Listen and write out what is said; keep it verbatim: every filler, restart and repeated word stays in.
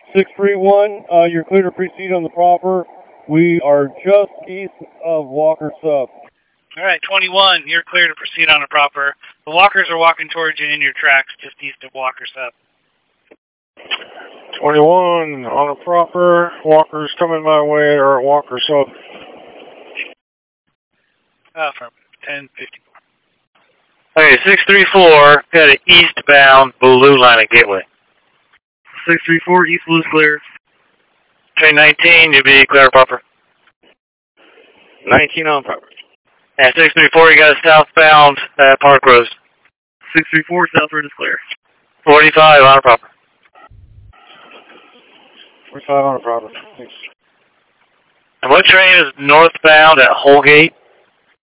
six three one, uh, you're clear to proceed on the proper. We are just east of Walker Sub. All right, twenty-one, you're clear to proceed on the proper. The walkers are walking towards you in your tracks just east of Walker Sub. twenty-one, on a proper. Walkers coming my way, or at Walker Sub. Uh, from ten fifty-four. Okay, six three four, got an eastbound blue line at Gateway. six three four, East Blue's clear. Train nineteen, you'll be clear proper. nineteen on proper. And six three four, you got a southbound uh, Park Rose. six three four, South Road is clear. forty-five on a proper. forty-five on a proper. Thanks. And what train is northbound at Holgate?